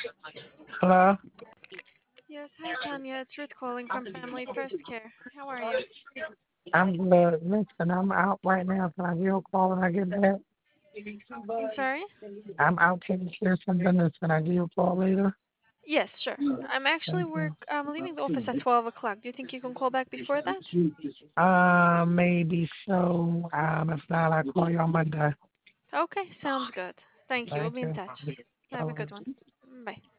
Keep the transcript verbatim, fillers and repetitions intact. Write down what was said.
Hello? Yes, hi Tanya. It's Ruth calling from Family First Care. How are you? I'm good. Listen, I'm out right now. Can I give you a call when I get back? I'm sorry? I'm out taking care of some business. Can I give you a call later? Yes, sure. I'm actually Thank work. you. I'm leaving the office at twelve o'clock. Do you think you can call back before that? Uh, maybe so. Um, if not, I'll call you on Monday. Okay, sounds good. Thank you. We'll Thank be in you. touch. Have All a good right. one. Bye.